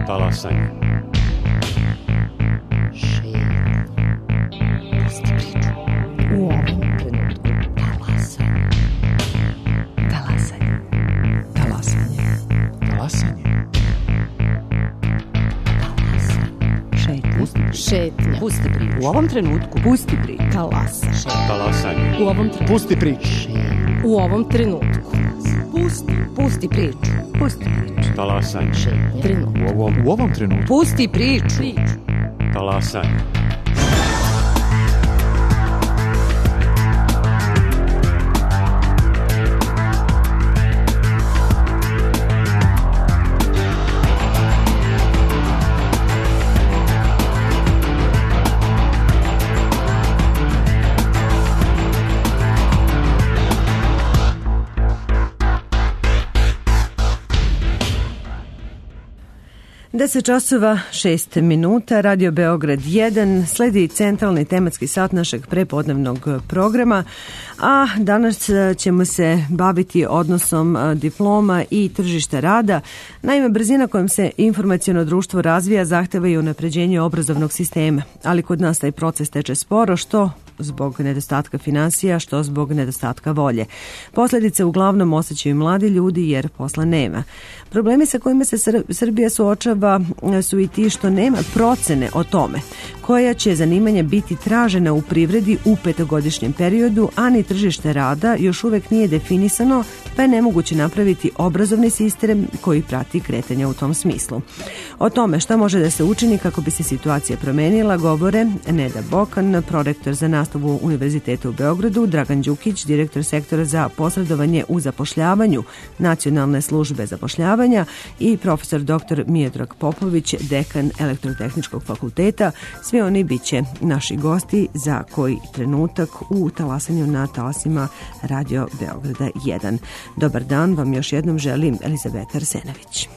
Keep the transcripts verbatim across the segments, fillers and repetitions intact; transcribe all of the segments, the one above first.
Talasanje. Pusti priču. U ovom trenutku. Talasanje. Talasanje. Talasanje. Talasanje. Šetnja. Šetnja. Pusti priču. U ovom trenutku. Pusti priču. Talasanje. Talasanje. U ovom trenutku. Pusti priču. U ovom trenutku. Pusti. Pusti priču. Pusti priču. Talasanje. Šetnja. Trenutku. U ovom, u ovom trenutku. Pusti priču. Talasanje. deset časova šest minuta, Radio Beograd jedan, sledi centralni tematski sat našeg prepodnevnog programa, a danas ćemo se baviti odnosom diploma i tržišta rada. Naime, brzina kojom se informaciono društvo razvija zahteva i unapređenje obrazovnog sistema, ali kod nas taj proces teče sporo, što zbog nedostatka finansija, što zbog nedostatka volje. Posljedice uglavnom osjećaju mladi ljudi jer posla nema. Problemi sa kojima se Srbija suočava su i ti što nema procene o tome koja će zanimanja biti tražena u privredi u petogodišnjem periodu, a ni tržište rada još uvek nije definisano, pa je nemoguće napraviti obrazovni sistem koji prati kretanja u tom smislu. O tome šta može da se učini kako bi se situacija promenila govore Neda Bokan, prorektor za nastavu Univerziteta u Beogradu, Dragan Đukić, direktor sektora za posredovanje u zapošljavanju Nacionalne službe zapošljavanja i profesor doktor Miodrag Popović, dekan Elektrotehničkog fakulteta. Svi oni bit će naši gosti za koji trenutak u talasanju na talasima Radio Beograda jedan. Dobar dan vam još jednom želim Elizabeta Arsenović.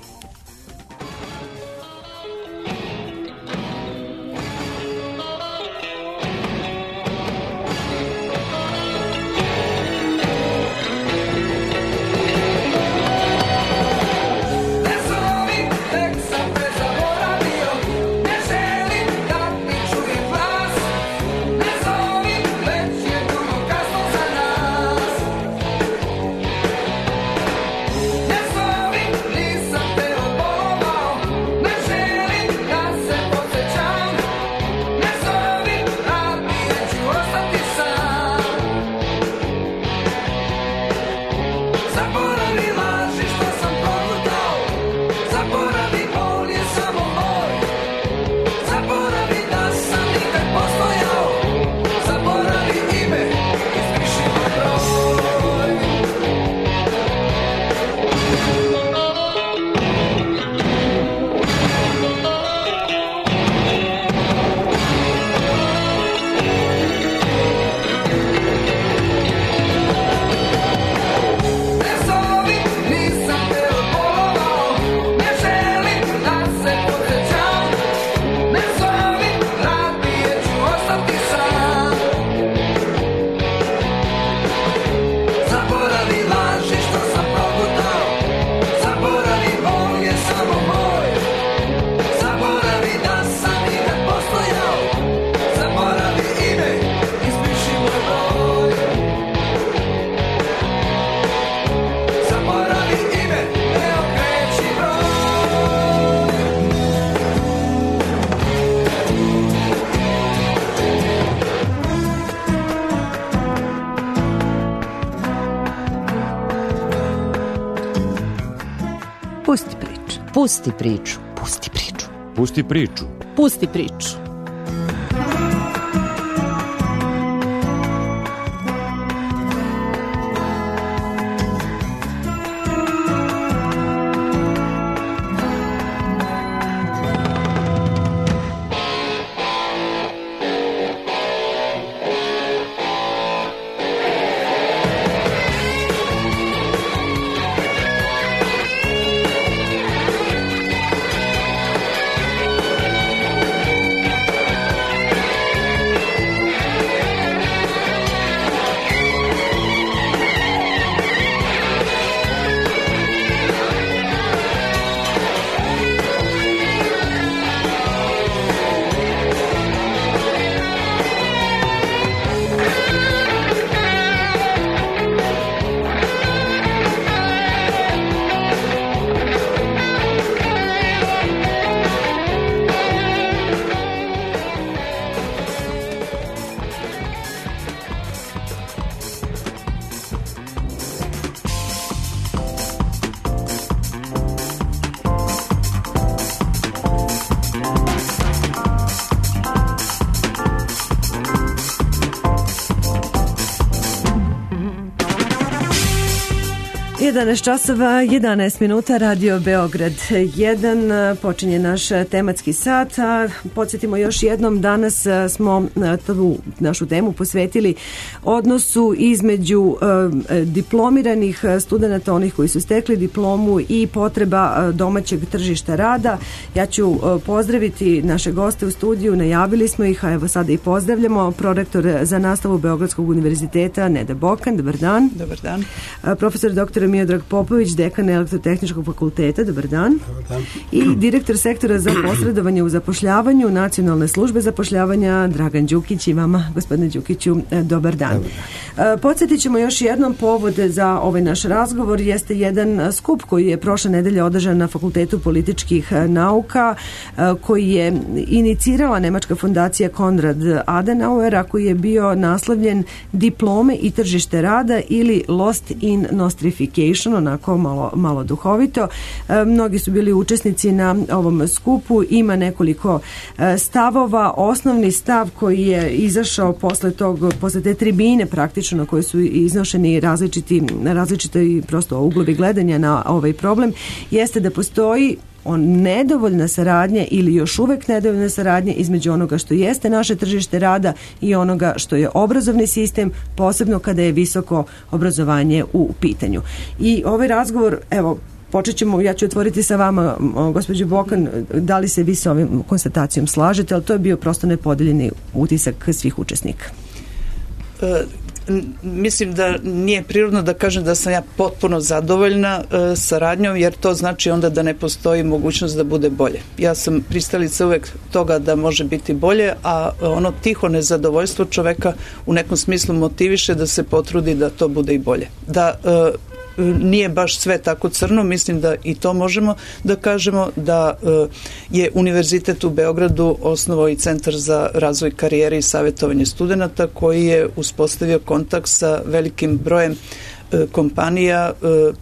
Pusti priču. Pusti priču. Pusti priču. Pusti priču. Pusti priču. jedanaest časova, jedanaest minuta, Radio Beograd jedan, počinje naš tematski sat, a podsjetimo još jednom, danas smo tu našu temu posvetili odnosu između e, diplomiranih studenata, onih koji su stekli diplomu i potreba domaćeg tržišta rada. Ja ću pozdraviti naše goste u studiju, najavili smo ih, a evo sada i pozdravljamo, prorektor za nastavu Beogradskog univerziteta Neda Bokan, dobar dan. Dobar dan. Profesor doktor Miodrag Popović, dekan Elektrotehničkog fakulteta, dobar dan. Dobar dan. I direktor sektora za posredovanje u zapošljavanju Nacionalne službe zapošljavanja Dragan Đukić. I vama, gospodine Đukiću, dobar dan. Dobar dan. Podsjetit ćemo još jednom, povod za ovaj naš razgovor jeste jedan skup koji je prošle nedelje održan na Fakultetu političkih nauka, koji je inicirala nemačka fondacija Konrad Adenauera, koji je bio naslovljen Diplome i tržište rada ili Lost in Nostrification, onako malo, malo duhovito. E, mnogi su bili učesnici na ovom skupu, ima nekoliko e, stavova. Osnovni stav koji je izašao posle tog, posle te tribine praktično na kojoj su iznošeni različiti, različite i prosto uglovi gledanja na ovaj problem, jeste da postoji on nedovoljna saradnja ili još uvek nedovoljna saradnja između onoga što jeste naše tržište rada i onoga što je obrazovni sistem, posebno kada je visoko obrazovanje u pitanju. I ovaj razgovor, evo, počet ćemo, ja ću otvoriti sa vama, gospođo Bokan, da li se vi sa ovim konstatacijom slažete, ali to je bio prosto nepodeljeni utisak svih učesnika. E, mislim da nije prirodno da kažem da sam ja potpuno zadovoljna e, saradnjom, jer to znači onda da ne postoji mogućnost da bude bolje. Ja sam pristalica uvek toga da može biti bolje, a ono tiho nezadovoljstvo čoveka u nekom smislu motiviše da se potrudi da to bude i bolje. Da e, nije baš sve tako crno, mislim da i to možemo da kažemo, da je Univerzitet u Beogradu osnovao i Centar za razvoj karijere i savjetovanje studenata, koji je uspostavio kontakt sa velikim brojem kompanija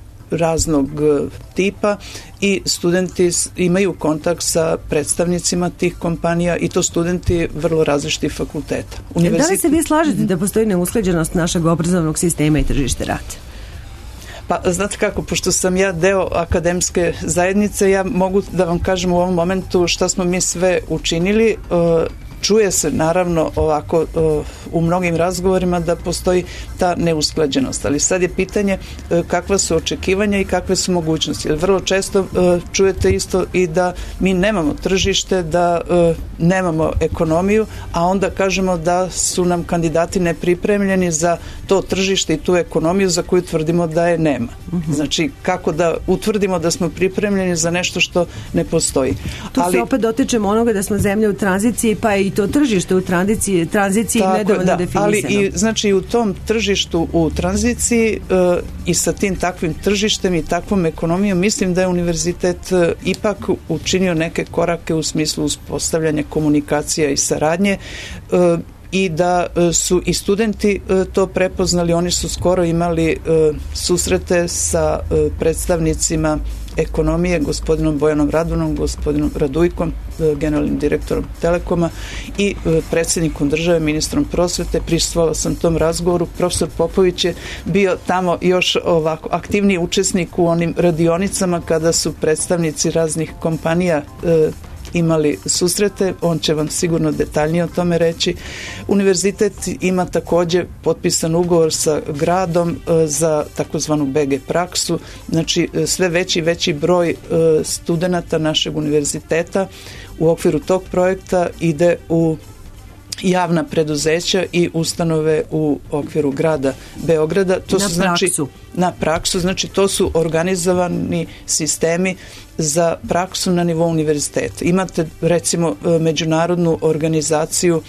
raznog tipa i studenti imaju kontakt sa predstavnicima tih kompanija i to studenti vrlo različitih fakulteta. Univerzit... Da li se vi slažete da postoji neusklađenost našeg obrazovnog sistema i tržište rada? Pa, znate kako, pošto sam ja deo akademske zajednice, ja mogu da vam kažem u ovom momentu šta smo mi sve učinili. Čuje se naravno ovako u mnogim razgovorima da postoji ta neusklađenost, ali sad je pitanje kakva su očekivanja i kakve su mogućnosti. Jer vrlo često čujete isto i da mi nemamo tržište, da nemamo ekonomiju, a onda kažemo da su nam kandidati nepripremljeni za to tržište i tu ekonomiju za koju tvrdimo da je nema. Uh-huh. Znači, kako da utvrdimo da smo pripremljeni za nešto što ne postoji. Tu ali, se opet dotičemo onoga da smo zemlja u tranziciji, pa i to tržište u tranziciji, tranziciji nedovoljno da, definisano. Ali i, znači, u tom tržištu u tranziciji uh, i sa tim takvim tržištem i takvom ekonomijom, mislim da je univerzitet uh, ipak učinio neke korake u smislu uspostavljanja komunikacija i saradnje, uh, i da su i studenti to prepoznali. Oni su skoro imali susrete sa predstavnicima ekonomije, gospodinom Bojanom Radunom, gospodinom Radujkom, generalnim direktorom Telekoma i predsjednikom države, ministrom prosvete. Prisustvovala sam tom razgovoru. Profesor Popović je bio tamo još ovako aktivniji učesnik u onim radionicama kada su predstavnici raznih kompanija imali susrete, on će vam sigurno detaljnije o tome reći. Univerzitet ima također potpisan ugovor sa gradom za takozvanu be ge praksu, znači sve veći i veći broj studenata našeg univerziteta u okviru tog projekta ide u javna preduzeća i ustanove u okviru grada Beograda. To na su, znači, praksu. Na praksu, znači to su organizovani sistemi za praksu na nivou univerziteta. Imate recimo međunarodnu organizaciju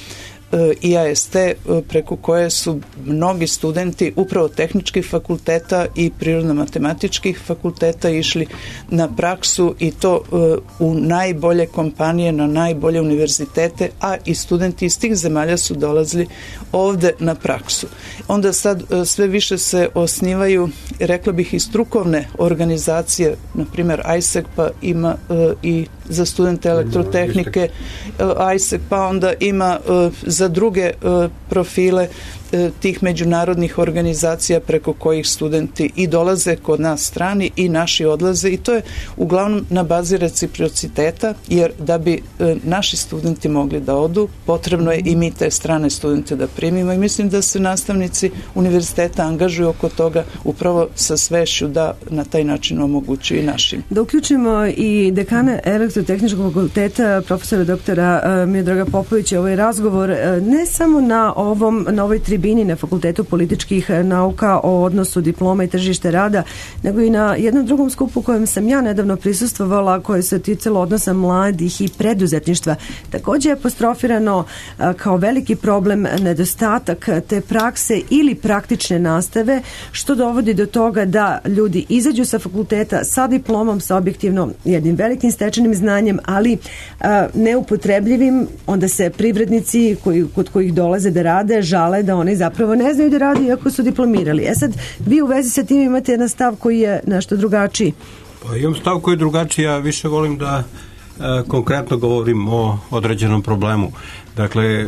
I A S T preko koje su mnogi studenti upravo tehničkih fakulteta i prirodno-matematičkih fakulteta išli na praksu i to u najbolje kompanije, na najbolje univerzitete, a i studenti iz tih zemalja su dolazili ovde na praksu. Onda sad sve više se osnivaju, rekla bih, i strukovne organizacije, na primjer I S E C, pa ima i za studente elektrotehnike I S E C, pa onda ima za druge profile e, tih međunarodnih organizacija preko kojih studenti i dolaze kod nas strani i naši odlaze, i to je uglavnom na bazi reciprociteta, jer da bi e, naši studenti mogli da odu, potrebno je i mi te strane studente da primimo, i mislim da se nastavnici univerziteta angažuju oko toga upravo sa svešću da na taj način omogućuju i našim. Da uključimo i dekana Elektrotehničkog fakulteta, profesora doktora Miodraga Popovića, ovaj razgovor ne samo na ovom na ovoj tribini na Fakultetu političkih nauka o odnosu diploma i tržište rada, nego i na jednom drugom skupu kojem sam ja nedavno prisustvovala, koje se ticalo odnosa mladih i preduzetništva. Također je apostrofirano kao veliki problem nedostatak te prakse ili praktične nastave, što dovodi do toga da ljudi izađu sa fakulteta sa diplomom, sa objektivno jednim velikim stečenim znanjem, ali a, neupotrebljivim. Onda se privrednici koji, kod kojih dolaze da rade žale da oni zapravo ne znaju da rade iako su diplomirali. E sad, vi u vezi sa tim imate jedan stav koji je nešto drugačiji. Pa imam stav koji je drugačiji, ja više volim da e, konkretno govorim o određenom problemu. Dakle, e,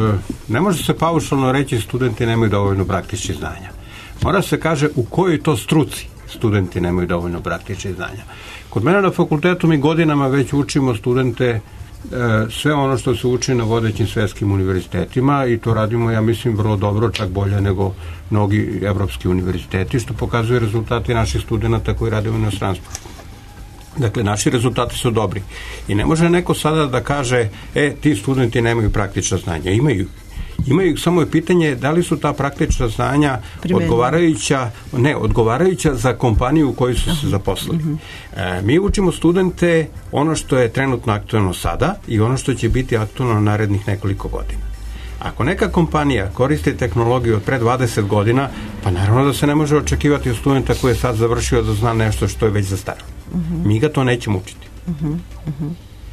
ne može se paušalno reći studenti nemaju dovoljno praktičnih znanja. Mora se kaže u kojoj to struci studenti nemaju dovoljno praktičnih znanja. Kod mene na fakultetu mi godinama već učimo studente e, sve ono što se uči na vodećim svetskim univerzitetima, i to radimo, ja mislim, vrlo dobro, čak bolje nego mnogi evropski univerziteti, što pokazuje rezultati naših studenta koji rade u inostranstvu. Dakle, naši rezultati su dobri. I ne može neko sada da kaže, e, ti studenti nemaju praktična znanja. Imaju. Imaju, samo je pitanje da li su ta praktična znanja Primenimo. odgovarajuća, ne, odgovarajuća za kompaniju u kojoj su se zaposlili. Uh-huh. E, mi učimo studente ono što je trenutno aktuelno sada i ono što će biti aktuelno narednih nekoliko godina. Ako neka kompanija koristi tehnologiju od pre dvadeset godina, pa naravno da se ne može očekivati od studenta koji je sad završio da zna nešto što je već zastaralo. Uh-huh. Mi ga to nećemo učiti. Uh-huh. Uh-huh.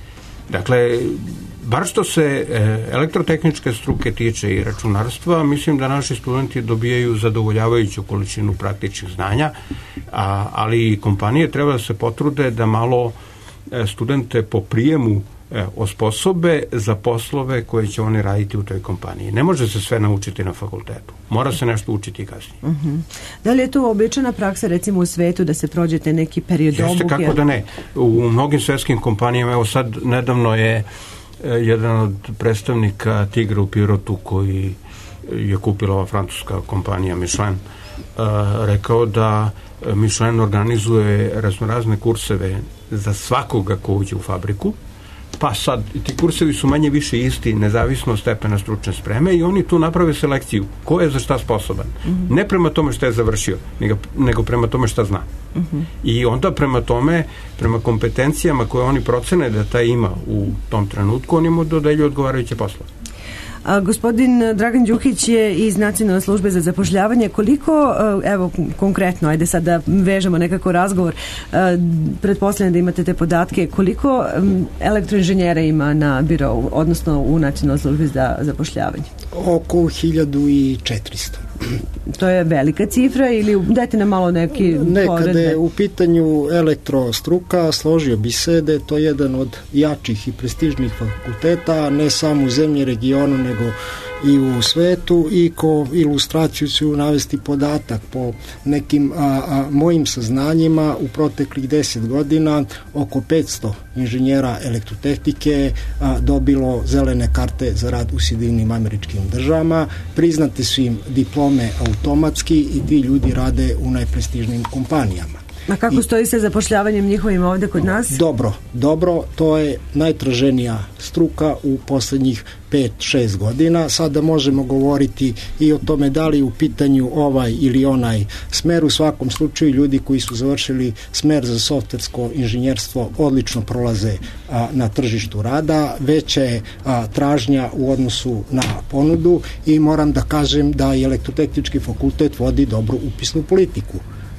Dakle, bar što se e, elektrotehničke struke tiče i računarstva, mislim da naši studenti dobijaju zadovoljavajuću količinu praktičnih znanja, a, ali i kompanije treba da se potrude da malo e, studente po prijemu e, osposobe za poslove koje će oni raditi u toj kompaniji. Ne može se sve naučiti na fakultetu. Mora se nešto učiti kasnije. Uh-huh. Da li je to običajna praksa, recimo u svetu, da se prođete neki period obuke? Jeste, kako da ne. U mnogim svetskim kompanijama, evo sad nedavno je jedan od predstavnika Tigra u Pirotu, koji je kupila ova francuska kompanija Michelin, rekao da Michelin organizuje raznorazne kurseve za svakoga ko uđe u fabriku, pa sad ti kursevi su manje više isti, nezavisno od stepena stručne spreme, i oni tu naprave selekciju ko je za šta sposoban. Mm-hmm. Ne prema tome šta je završio, nego, nego prema tome šta zna. Mm-hmm. I onda prema tome, prema kompetencijama koje oni procene da taj ima u tom trenutku, oni mu dodeljuju odgovarajuće poslove. A, gospodin Dragan Đukić je iz Nacionalne službe za zapošljavanje. Koliko, evo konkretno, ajde sad da vežemo nekako razgovor, pretpostavljam da imate te podatke, koliko elektroinženjera ima na birovu, odnosno u Nacionalnoj službi za zapošljavanje? Oko hiljadu i četiristo. To je velika cifra ili dajte nam malo neki poredbe? Nekada je u pitanju elektrostruka, složio bi se da je to jedan od jačih i prestižnih fakulteta, ne samo u zemlji, regionu, nego i u svetu, i ko ilustraciju ću navesti podatak po nekim a, a, mojim saznanjima u proteklih deset godina oko petsto inženjera elektrotehnike a, dobilo zelene karte za rad u Sjedinjenim Američkim Državama, priznate su im diplome automatski i ti ljudi rade u najprestižnijim kompanijama. A kako I, stoji sa zapošljavanjem njihovim ovde kod nas? Dobro, dobro, to je najtraženija struka u poslednjih pet šest godina. Sada možemo govoriti i o tome da li u pitanju ovaj ili onaj smer. U svakom slučaju ljudi koji su završili smer za softversko inženjerstvo odlično prolaze a, na tržištu rada, veća je a, tražnja u odnosu na ponudu, i moram da kažem da i Elektrotehnički fakultet vodi dobru upisnu politiku.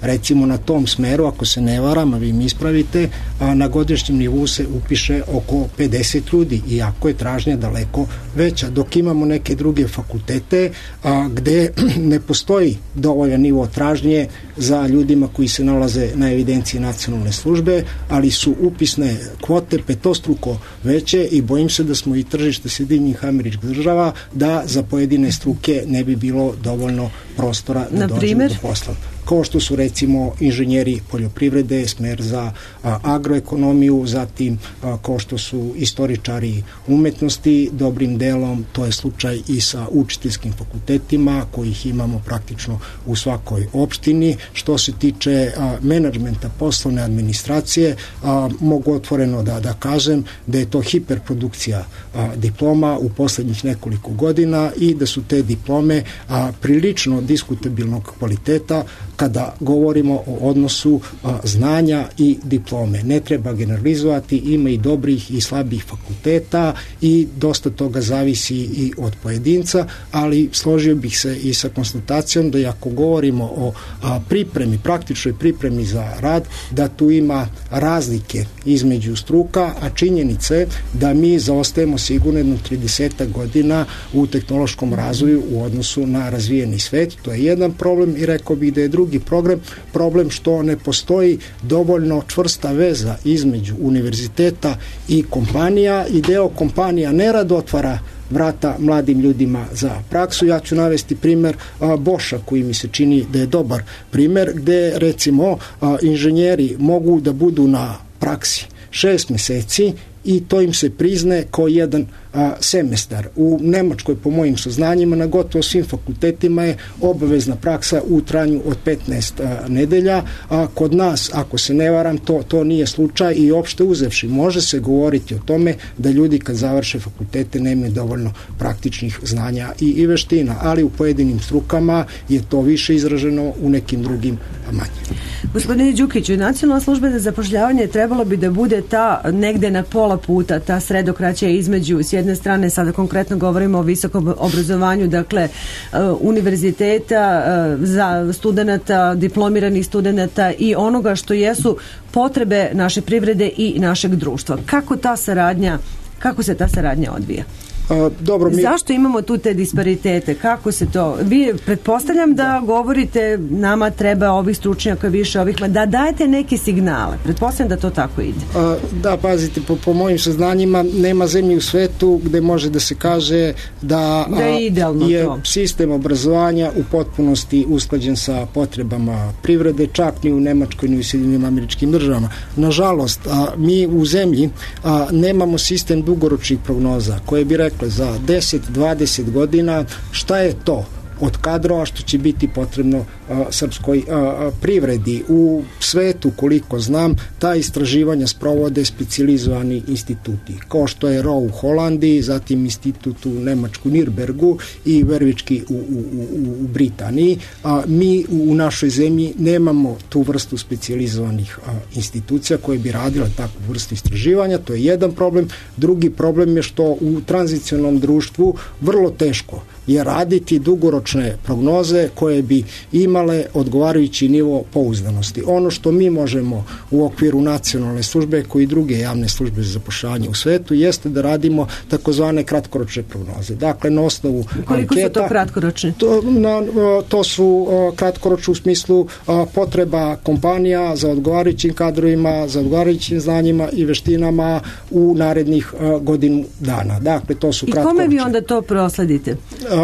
recimo na tom smeru, ako se ne varam, a vi mi ispravite, a na godišnjem nivou se upiše oko pedeset ljudi, iako je tražnja daleko veća, dok imamo neke druge fakultete a, gde ne postoji dovoljan nivo tražnje za ljudima koji se nalaze na evidenciji nacionalne službe, ali su upisne kvote petostruko veće i bojim se da smo i tržište Sjedinjenih Američkih Država, da za pojedine struke ne bi bilo dovoljno prostora da dođu do posla. Kao što su recimo inženjeri poljoprivrede, smer za a, agroekonomiju, zatim a, kao što su istoričari umetnosti, dobrim delom to je slučaj i sa učiteljskim fakultetima kojih imamo praktično u svakoj opštini. Što se tiče a, menadžmenta, poslovne administracije, a, mogu otvoreno da, da kažem da je to hiperprodukcija a, diploma u poslednjih nekoliko godina i da su te diplome a, prilično diskutabilnog kvaliteta kada govorimo o odnosu a, znanja i diplome. Ne treba generalizovati, ima i dobrih i slabih fakulteta i dosta toga zavisi i od pojedinca, ali složio bih se i sa konstatacijom da ako govorimo o a, pripremi, praktičnoj pripremi za rad, da tu ima razlike između struka, a činjenica je da mi zaostajemo sigurno jedno trideset godina u tehnološkom razvoju u odnosu na razvijeni svet. To je jedan problem i rekao bih da je drugi problem, problem što ne postoji dovoljno čvrsta veza između univerziteta i kompanija i deo kompanija nerado otvara vrata mladim ljudima za praksu. Ja ću navesti primer a, Boša, koji mi se čini da je dobar primer, gde recimo a, inženjeri mogu da budu na praksi šest meseci i to im se prizne kao jedan a, semestar. U Nemačkoj, po mojim saznanjima, na gotovo svim fakultetima je obavezna praksa u trajanju od petnaest a, nedelja, a kod nas, ako se ne varam, to, to nije slučaj i opšte uzevši može se govoriti o tome da ljudi kad završe fakultete nemaju dovoljno praktičnih znanja i, i veština, ali u pojedinim strukama je to više izraženo, u nekim drugim manje. Gospodine Đukiću, Nacionalna služba za zapošljavanje trebalo bi da bude ta negde na pola puta, ta sredokraća između, s jedne strane, sada konkretno govorimo o visokom obrazovanju, dakle uh, univerziteta, uh, za studenta, diplomiranih studenta i onoga što jesu potrebe naše privrede i našeg društva. Kako ta saradnja, kako se ta saradnja odvija? A, dobro, mi... Zašto imamo tu te disparitete? Kako se to... Vi pretpostavljam da, da govorite nama treba ovih stručnjaka više, ovih... da dajete neke signale. Pretpostavljam da to tako ide. A, da, pazite, po, po mojim saznanjima nema zemlje u svetu gde može da se kaže da, da je, idealno je to. Sistem obrazovanja u potpunosti usklađen sa potrebama privrede, čak ni u Nemačkoj ni u Sjedinjenim Američkim Državama. Nažalost, a, mi u zemlji a, nemamo sistem dugoročnih prognoza koje bi rekli za deset do dvadeset godina šta je to od kadrova što će biti potrebno a, srpskoj a, privredi. U svetu, koliko znam, ta istraživanja sprovode specijalizovani instituti, kao što je R O U u Holandiji, zatim institut u Nemačku Nürnbergu i Vervički u, u, u, u Britaniji. A, mi u, u našoj zemlji nemamo tu vrstu specijalizovanih a, institucija koje bi radile takvu vrstu istraživanja. To je jedan problem. Drugi problem je što u tranzicionalnom društvu vrlo teško je raditi dugoročne prognoze koje bi imale odgovarajući nivo pouzdanosti. Ono što mi možemo u okviru nacionalne službe koji i druge javne službe za zapošljavanje u svetu jeste da radimo takozvane kratkoročne prognoze. Dakle, na osnovu Koliko anketa, su to kratkoročne? To, na, to su kratkoročne u smislu potreba kompanija za odgovarajućim kadrovima, za odgovarajućim znanjima i veštinama u narednih godinu dana. Dakle, to su kratkoročne. I kome vi onda to prosledite?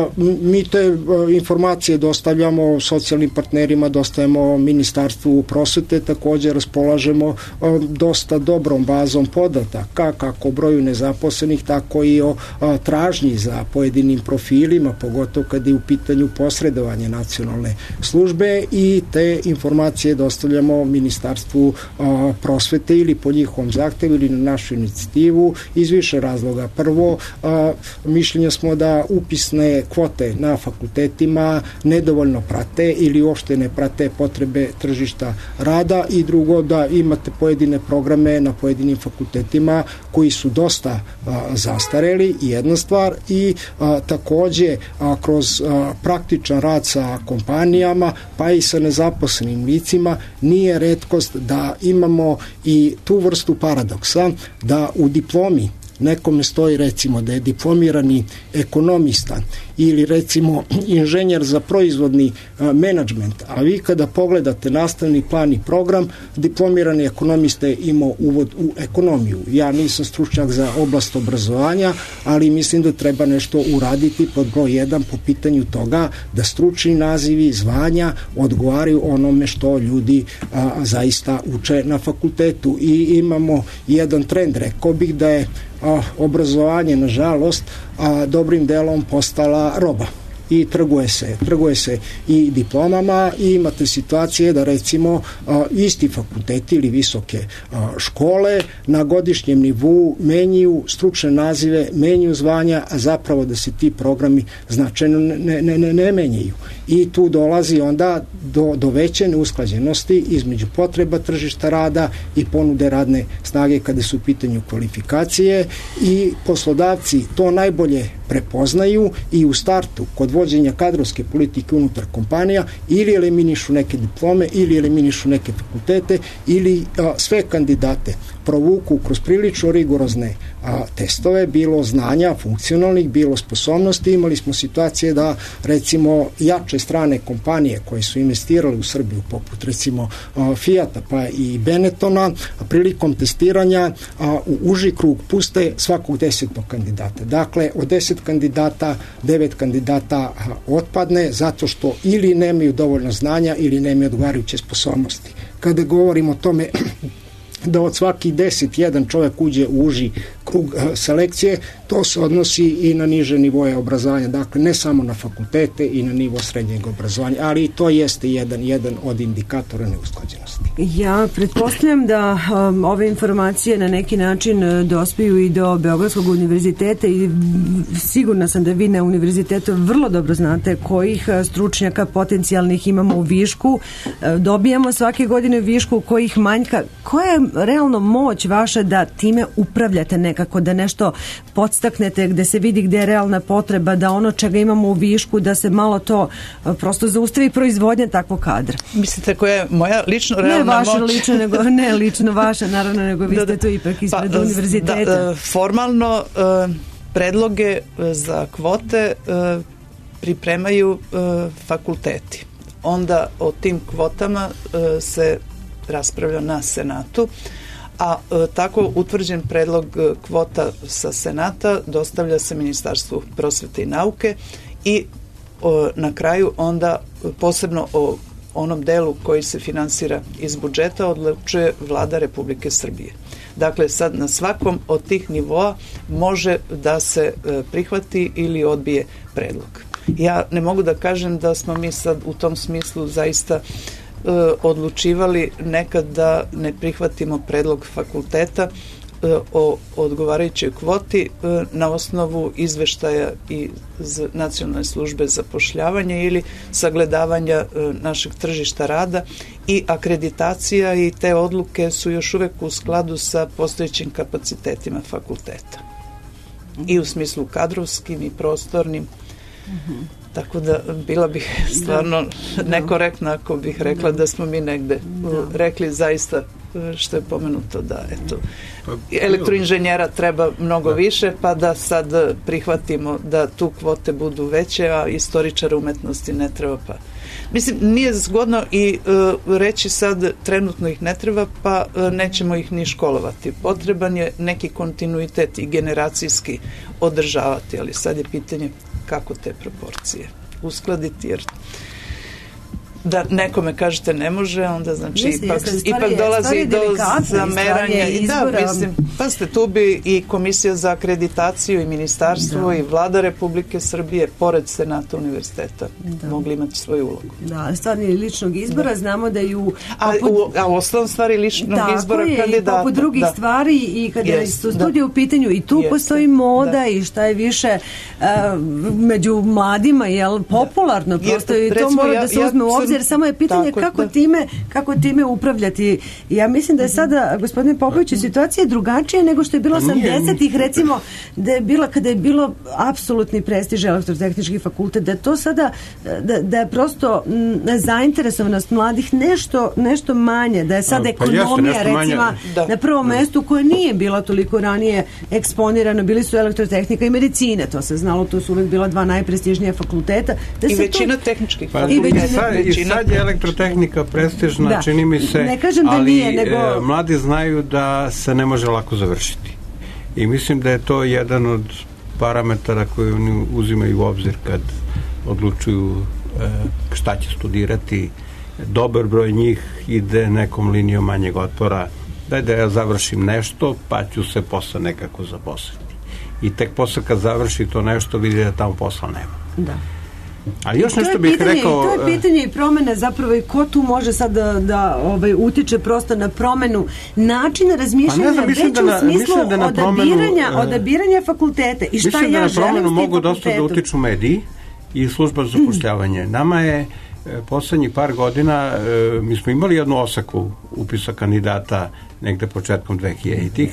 Mi te informacije dostavljamo socijalnim partnerima, dostavljamo Ministarstvu prosvete, također raspolažemo dosta dobrom bazom podataka, kako o broju nezaposlenih, tako i o tražnji za pojedinim profilima, pogotovo kad je u pitanju posredovanje nacionalne službe, i te informacije dostavljamo Ministarstvu prosvete ili po njihovom zahtevu ili na našu inicijativu iz više razloga. Prvo, mišljenja smo da upisne kvote na fakultetima nedovoljno prate ili uopšte ne prate potrebe tržišta rada, i drugo da imate pojedine programe na pojedinim fakultetima koji su dosta a, zastareli, jedna stvar, i a, takođe a, kroz a, praktičan rad sa kompanijama pa i sa nezaposlenim licima nije retkost da imamo i tu vrstu paradoksa da u diplomi nekome stoji recimo da je diplomirani ekonomista ili recimo inženjer za proizvodni a, menadžment, a vi kada pogledate nastavni plan i program, diplomirani ekonomista je imao uvod u ekonomiju. Ja nisam stručnjak za oblast obrazovanja, ali mislim da treba nešto uraditi pod broj jedan po pitanju toga da stručni nazivi, zvanja odgovaraju onome što ljudi a, zaista uče na fakultetu, i imamo jedan trend, rekao bih da je a, obrazovanje nažalost a, dobrim delom postala roba i trguje se, trguje se i diplomama, i imate situacije da recimo a, isti fakulteti ili visoke a, škole na godišnjem nivou menjaju stručne nazive, menjaju zvanja, a zapravo da se ti programi značajno ne, ne, ne, ne menjaju. I tu dolazi onda do, do veće neusklađenosti između potreba tržišta rada i ponude radne snage kada su u pitanju kvalifikacije, i poslodavci to najbolje prepoznaju i u startu kod vođenja kadrovske politike unutar kompanija ili eliminišu neke diplome ili eliminišu neke fakultete ili a, sve kandidate provuku kroz prilično rigorozne a, testove, bilo znanja funkcionalnih, bilo sposobnosti. Imali smo situacije da recimo jače strane kompanije koje su investirale u Srbiju, poput recimo a, Fijata pa i Benettona, a prilikom testiranja a, u uži krug puste svakog desetog kandidata. Dakle, od deset kandidata, devet kandidata a, otpadne zato što ili nemaju dovoljno znanja ili nemaju odgovarajuće sposobnosti. Kada govorimo o tome da od svakih deset jedan čovjek uđe u uži krug selekcije, to se odnosi i na niže nivoje obrazovanja, dakle ne samo na fakultete i na nivo srednjeg obrazovanja, ali i to jeste jedan, jedan od indikatora neusklađenosti. Ja pretpostavljam da um, ove informacije na neki način dospiju i do Beogradskog univerziteta, i sigurna sam da vi na univerzitetu vrlo dobro znate kojih stručnjaka potencijalnih imamo u višku, dobijamo svake godine višku, kojih manjka. Koja je realno moć vaša da time upravljate nekako, da nešto podstaknete, gde se vidi gde je realna potreba, da ono čega imamo u višku, da se malo to prosto zaustavi proizvodnja takvog kadra? Mislite koja je moja lično realna moć? Ne vaša lično, nego, ne lično vaša, naravno, nego vi ste tu ipak ispred pa, univerziteta. Da, formalno predloge za kvote pripremaju fakulteti. Onda o tim kvotama se raspravlja na Senatu, a e, tako utvrđen predlog kvota sa Senata dostavlja se Ministarstvu prosvete i nauke, i o, na kraju onda posebno o onom delu koji se finansira iz budžeta odlučuje Vlada Republike Srbije. Dakle, sad na svakom od tih nivoa može da se e, prihvati ili odbije predlog. Ja ne mogu da kažem da smo mi sad u tom smislu zaista odlučivali nekad da ne prihvatimo predlog fakulteta o odgovarajućoj kvoti na osnovu izveštaja iz Nacionalne službe za zapošljavanje ili sagledavanja našeg tržišta rada, i akreditacija i te odluke su još uvek u skladu sa postojećim kapacitetima fakulteta. I u smislu kadrovskim i prostornim. Mhm. Tako da bila bih stvarno da, nekorektna ako bih rekla da, da smo mi negde da. rekli zaista što je pomenuto da eto elektroinženjera treba mnogo da. više, pa da sad prihvatimo da tu kvote budu veće, a istoričara umetnosti ne treba. Pa mislim, nije zgodno i uh, reći sad trenutno ih ne treba, pa uh, nećemo ih ni školovati. Potreban je neki kontinuitet i generacijski održavati, ali sad je pitanje kako te proporcije uskladiti, jer da nekome kažete ne može, onda znači Jeste, ipak, ipak je, dolazi do zameranja i da, mislim, pa ste tu bi i Komisija za akreditaciju i Ministarstvo da. i Vlada Republike Srbije pored Senata univerziteta da. mogli imati svoju ulogu. Da, stvarno je ličnog izbora, da. znamo da i u... A, u, a u osnovom stvari ličnog tako izbora je, kandidata. Tako je, drugih da. stvari i kada yes, su studije da. u pitanju i tu Jeste. postoji moda da. i šta je više uh, među mladima, jel, popularno, prosto da. i to mora ja, da se uzme u obzir. obzir, samo je pitanje tako, kako, da. time, kako time upravljati. Ja mislim da je sada, gospodine Popoviću, situacija je drugačija nego što je bilo osamdesetih, recimo, da je bila, kada je bilo apsolutni prestiž elektrotehnički fakultet, da je to sada, da, da je prosto m, zainteresovanost mladih nešto, nešto manje, da je sad pa ekonomija, jeste, recimo, da. na prvom mestu koje nije bila toliko ranije eksponirano, bili su elektrotehnika i medicine, to se znalo, to su uvek bila dva najprestižnija fakulteta. Da I većina to... tehničkih pa, i, većina, sad, većina I sad je elektrotehnika prestižna, da. čini mi se, ne kažem da ali nije, nego... e, mladi znaju da se ne može lako završiti. I mislim da je to jedan od parametara koje oni uzimaju u obzir kad odlučuju e, šta će studirati. Dobar broj njih ide nekom linijom manjeg otpora, daj da ja završim nešto, pa ću se posle nekako zaposliti. I tek posle kad završi to nešto, vidi da tamo posla nema. Da. Ali još nešto bih pitanje, rekao... To je pitanje i promene zapravo i ko tu može sad da, da ovaj, utiče prosto na promenu načina razmišljanja pa znam, već da na, u smislu da na odabiranja, promenu, odabiranja fakultete i šta ja da želim s tim fakultetom. Mogu dosta da utiču mediji i služba za zapošljavanje. Nama je poslednjih par godina mi smo imali jednu osaku upisa kandidata negde početkom dvehiljaditih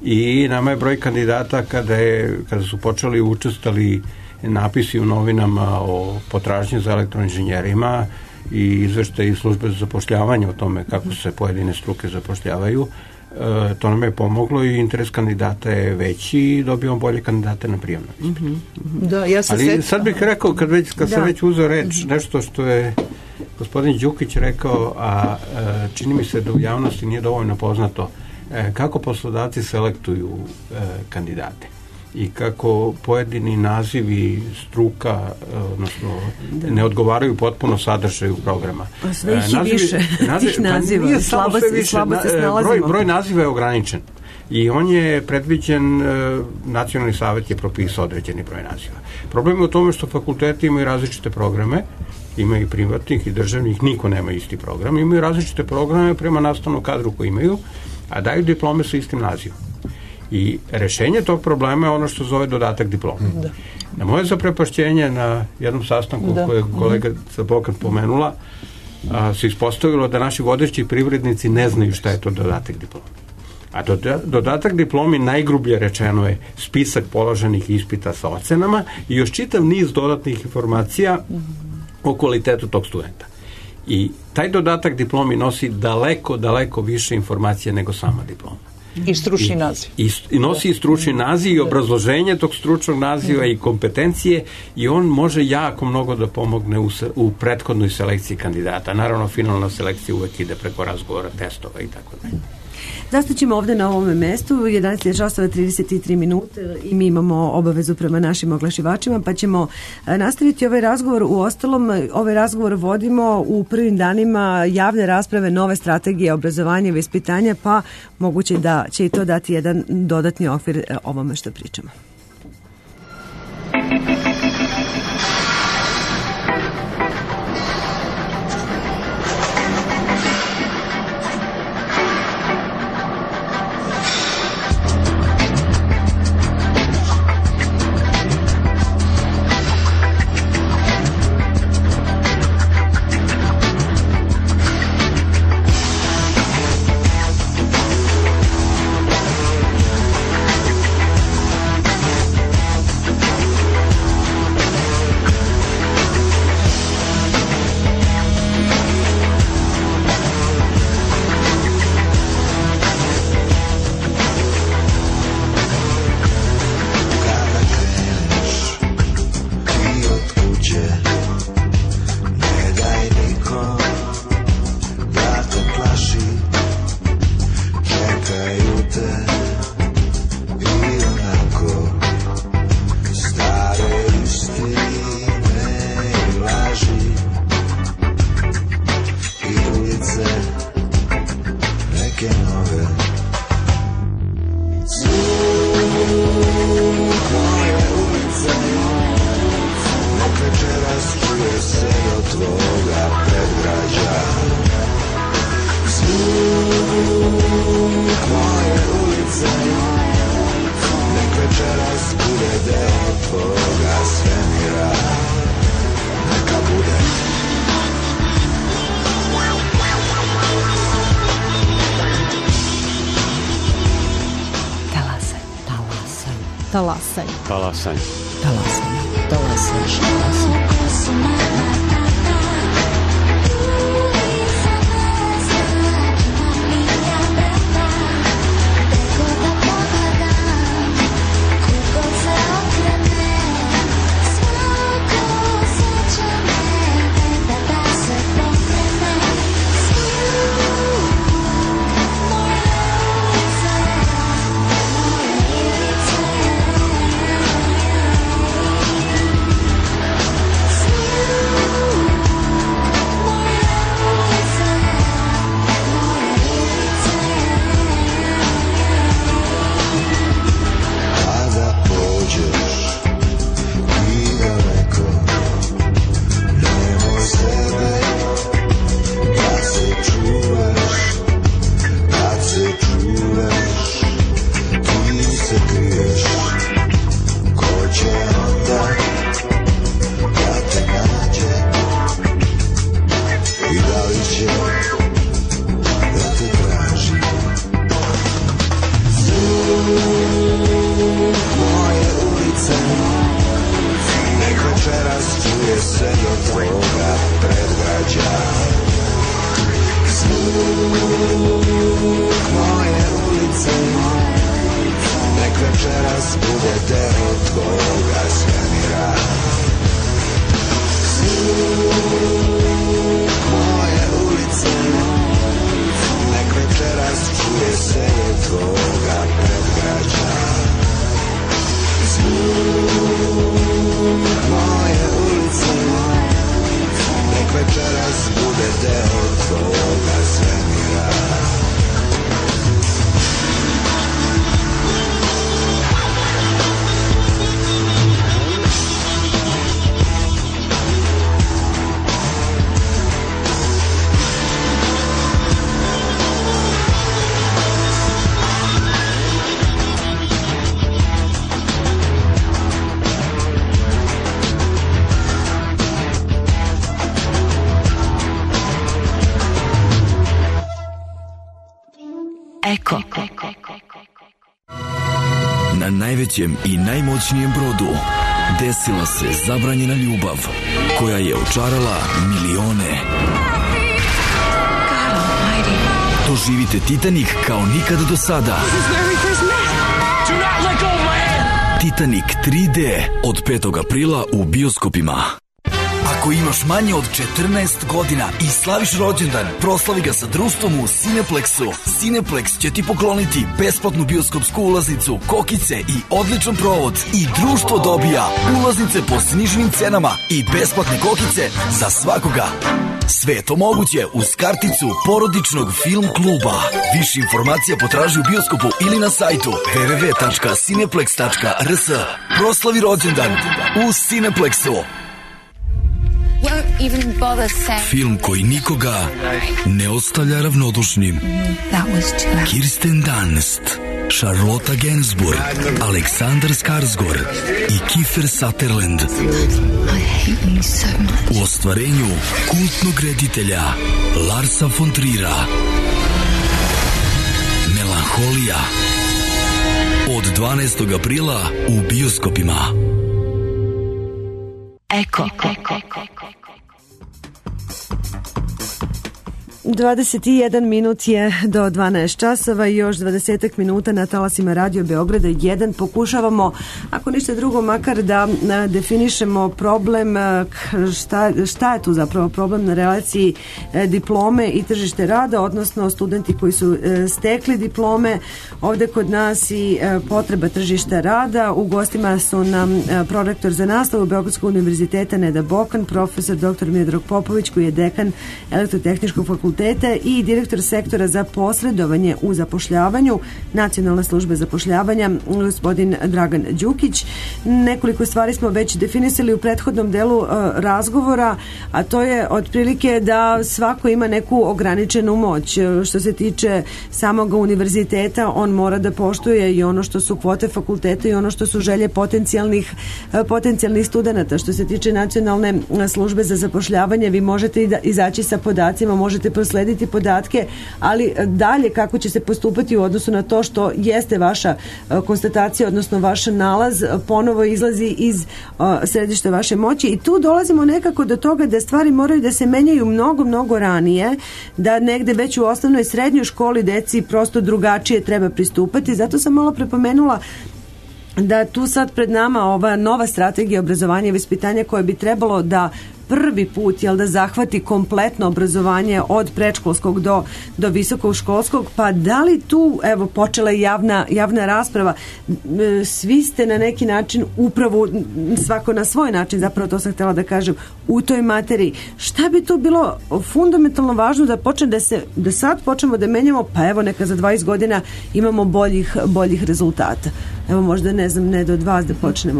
i nama je broj kandidata kada, je, kada su počeli učestali napisi u novinama o potražnji za elektroinženjerima i izveštaji službe za zapošljavanje o tome kako se pojedine struke zapošljavaju, e, to nam je pomoglo i interes kandidata je veći i dobijamo bolje kandidate na prijemnom ispitu. Mm-hmm. Da, ja se Ali set... sad bih rekao, kad, već, kad da. sam već uzeo reč, nešto što je gospodin Đukić rekao, a e, čini mi se da u javnosti nije dovoljno poznato e, kako poslodavci selektuju e, kandidate i kako pojedini nazivi struka, odnosno da. ne odgovaraju potpuno sadržaju programa. Pa sve ih i više naziv, tih naziva. Pa slabo, se, slabo se snalazimo. Broj, broj naziva je ograničen i on je predviđen, Nacionalni savjet je propisao određeni broj naziva. Problem je u tome što fakulteti imaju različite programe, imaju i privatnih i državnih, niko nema isti program, imaju različite programe prema nastavnom kadru koji imaju, a daju diplome sa istim nazivom. I rešenje tog problema je ono što zove dodatak diplome. Da. Na moje zaprepašćenje na jednom sastanku da. koje je kolega Bokan pomenula, a, se ispostavilo da naši vodeći privrednici ne znaju šta je to dodatak diplome. A doda, dodatak diplomi najgrublje rečeno je spisak položenih ispita sa ocenama i još čitav niz dodatnih informacija o kvalitetu tog studenta. I taj dodatak diplomi nosi daleko, daleko više informacija nego sama diploma. I stručni naziv. I, i nosi i stručni naziv i obrazloženje tog stručnog naziva i kompetencije i on može jako mnogo da pomogne u, u prethodnoj selekciji kandidata. Naravno, finalna selekcija uvek ide preko razgovora, testova i tako dalje. Zastaćemo ovde na ovome mestu, jedanaest časova trideset tri minute i mi imamo obavezu prema našim oglašivačima, pa ćemo nastaviti ovaj razgovor. U ostalom, ovaj razgovor vodimo u prvim danima javne rasprave nove strategije obrazovanja i vaspitanja, pa moguće da će i to dati jedan dodatni okvir ovome što pričamo. Talasanje. Talasanje. Talasanje. Talasanje. Eko. Na najvećem i najmoćnijem brodu desila se zabranjena ljubav koja je očarala milione. Doživite Titanic kao nikad do sada. Titanic tri D od petog aprila u bioskopima. Ako imaš manje od četrnaest godina i slaviš rođendan, proslavi ga sa društvom u Cineplexu. Cineplex će ti pokloniti besplatnu bioskopsku ulaznicu, kokice i odličan provod. I društvo dobija ulaznice po sniženim cenama i besplatne kokice za svakoga. Sve je to moguće uz karticu porodičnog film kluba. Više informacija potraži u bioskopu ili na sajtu w w w tačka cineplex tačka r s. Proslavi rođendan u Cineplexu. Film koji nikoga ne ostavlja ravnodušnim. Kirsten Dunst, Charlotte Gainsbourg, Aleksandar Skarsgård i Kiefer Sutherland u ostvarenju kultnog reditelja Larsa von Trier'a. Melanholija od dvanaestog aprila u bioskopima. Eko. dvadeset jedan minut je do dvanaest časova i još dvadeset minuta na talasima Radio Beograda jedan. Pokušavamo, ako ništa drugo, makar da definišemo problem, šta, šta je tu zapravo problem na relaciji diplome i tržište rada, odnosno studenti koji su stekli diplome ovde kod nas i potreba tržišta rada. U gostima su nam prorektor za nastavu Beogradskog univerziteta Neda Bokan, profesor doktor Miodrag Popović koji je dekan Elektrotehničkog fakulteta i direktor sektora za posredovanje u zapošljavanju Nacionalne službe zapošljavanja gospodin Dragan Đukić. Nekoliko stvari smo već definisali u prethodnom delu uh, razgovora, a to je otprilike da svako ima neku ograničenu moć. Što se tiče samog univerziteta, on mora da poštuje i ono što su kvote fakulteta i ono što su želje potencijalnih, uh, potencijalnih studenata. Što se tiče Nacionalne službe za zapošljavanje, vi možete i da izaći sa podacima, možete proslediti podatke, ali dalje kako će se postupati u odnosu na to što jeste vaša konstatacija, odnosno vaš nalaz, ponovo izlazi iz središta vaše moći i tu dolazimo nekako do toga da stvari moraju da se menjaju mnogo, mnogo ranije, da negde već u osnovnoj i srednjoj školi deci prosto drugačije treba pristupati. Zato sam malo prepomenula da tu sad pred nama ova nova strategija obrazovanja i vaspitanja koja bi trebalo da prvi put, jel, da zahvati kompletno obrazovanje od predškolskog do, do visokog školskog, pa da li tu, evo, počela je javna, javna rasprava, svi ste na neki način upravo, svako na svoj način, zapravo to sam htjela da kažem, u toj materiji. Šta bi tu bilo fundamentalno važno da počne da se, da sad počnemo da menjamo, pa evo neka za dvadeset godina imamo boljih, boljih rezultata. Evo možda, ne znam, ne do vas da počnemo.